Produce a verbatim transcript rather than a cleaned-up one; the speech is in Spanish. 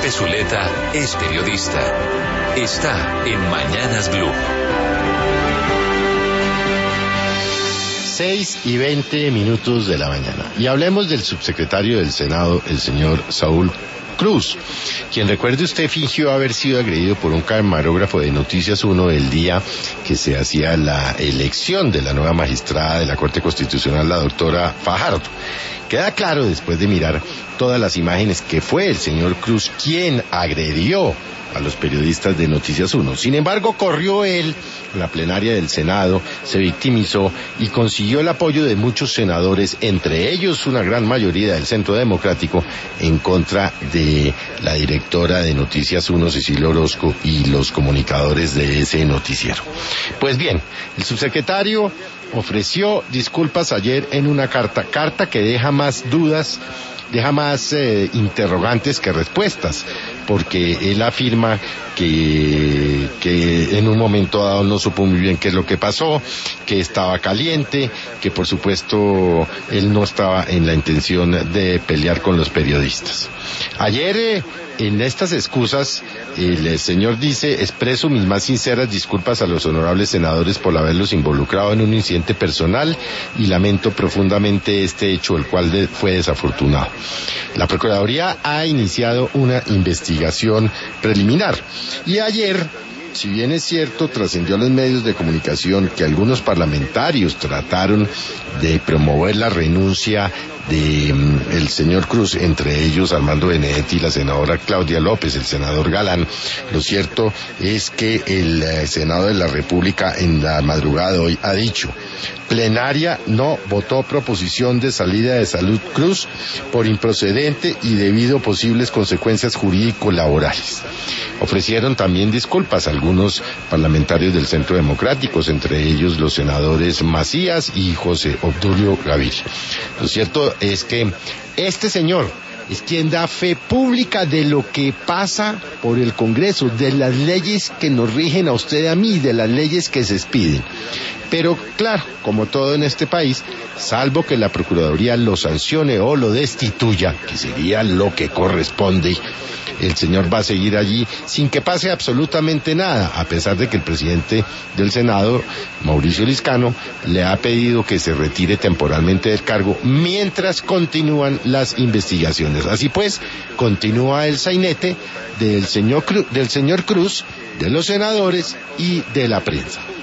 Pepe Zuleta es periodista. Está en Mañanas Blue. seis y veinte minutos de la mañana. Y hablemos del subsecretario del Senado, el señor Saúl Cruz, quien, recuerde usted, fingió haber sido agredido por un camarógrafo de Noticias uno el día que se hacía la elección de la nueva magistrada de la Corte Constitucional, la doctora Fajardo. Queda claro, después de mirar todas las imágenes, que fue el señor Cruz quien agredió a los periodistas de Noticias uno. Sin embargo, corrió él en la plenaria del Senado, se victimizó y consiguió el apoyo de muchos senadores, entre ellos una gran mayoría del Centro Democrático, en contra de la directora de Noticias uno, Cecilia Orozco, y los comunicadores de ese noticiero. Pues bien, el subsecretario ofreció disculpas ayer en una carta, carta que deja más dudas, deja más eh, interrogantes que respuestas, porque él afirma que, que en un momento dado no supo muy bien qué es lo que pasó, que estaba caliente, que por supuesto él no estaba en la intención de pelear con los periodistas. Ayer, eh, en estas excusas, el señor dice: expreso mis más sinceras disculpas a los honorables senadores por haberlos involucrado en un incidente personal y lamento profundamente este hecho, el cual de, fue desafortunado. La Procuraduría ha iniciado una investigación preliminar y ayer, si bien es cierto, trascendió a los medios de comunicación que algunos parlamentarios trataron de promover la renuncia de um, el señor Cruz, entre ellos Armando Benedetti y la senadora Claudia López, el senador Galán. Lo cierto es que el eh, Senado de la República en la madrugada de hoy ha dicho: plenaria no votó proposición de salida de Salud Cruz por improcedente y debido a posibles consecuencias jurídico-laborales. Ofrecieron también disculpas a algunos parlamentarios del Centro Democrático, entre ellos los senadores Macías y José Obdulio Gaviria. Lo cierto es que este señor es quien da fe pública de lo que pasa por el Congreso, de las leyes que nos rigen a usted y a mí, de las leyes que se expiden. Pero claro, como todo en este país, salvo que la Procuraduría lo sancione o lo destituya, que sería lo que corresponde, el señor va a seguir allí sin que pase absolutamente nada, a pesar de que el presidente del Senado, Mauricio Liscano, le ha pedido que se retire temporalmente del cargo mientras continúan las investigaciones. Así pues, continúa el sainete del señor Cruz, del señor Cruz, de los senadores y de la prensa.